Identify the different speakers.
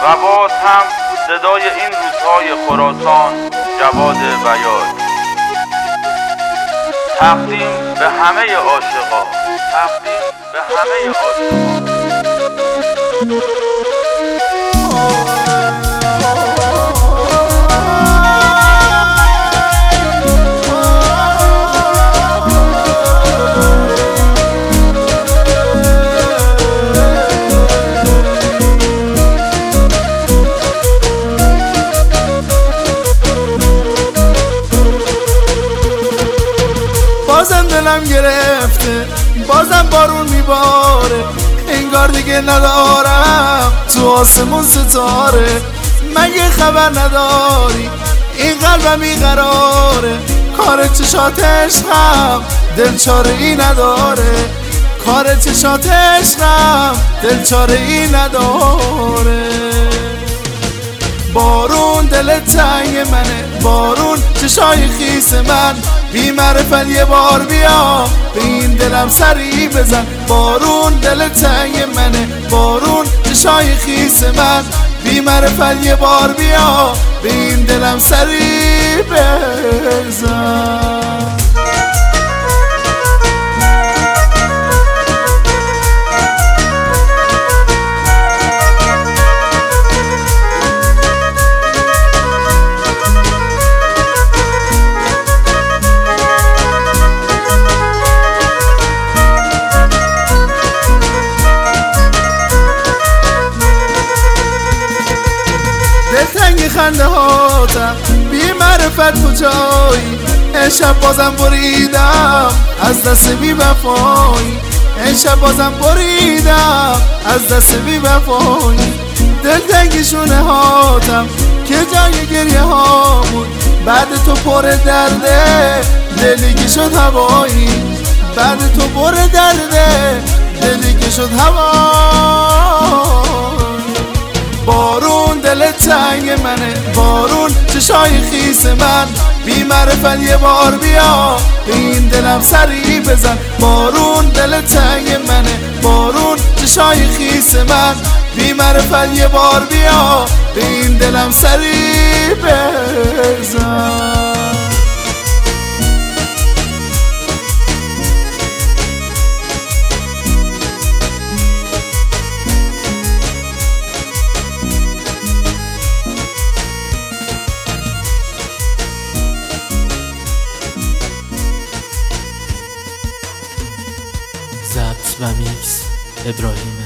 Speaker 1: و باز هم صدای این روزهای خراسان جواد بیات. تقدیم به همه عاشقا، تقدیم به همه عاشقا.
Speaker 2: بازم دلم گرفته، بازم بارون میباره، انگار دیگه ندارم تو آسمون ستاره. مگه خبر نداری این قلبم بیقراره؟ کار چشات عشقم دل چاره ای نداره، کار چشات عشقم دل چاره ای نداره. بارون دل تنگ منه، بارون چشای خیس من، بی معرفت یه بار بیا به این دلم سری بزن. بارون دل تنگ منه، بارون چشای خیس من، بی معرفت یه بار بیا به این دلم سری بزن. دلتنگ خنده هاتم، بی معرفت کجایی؟ امشب بازم بریدم از دست بی وفایی، امشب بازم بریدم از دست بی وفایی. دلتنگ شونه هاتم که جای گریه هامون، بعد تو پر درده دلی که شد هوایی، بعد تو پر درده دلی که شد هوایی. بارون دل تنگ منه، بارون چشای خیس من، بی معرفت یه بار بیا به این دلم سری بزن. بارون دل تنگ منه، بارون چشای خیس من، بی معرفت یه بار بیا به این دلم سری بزن.
Speaker 3: ضبط و میکس ابراهیم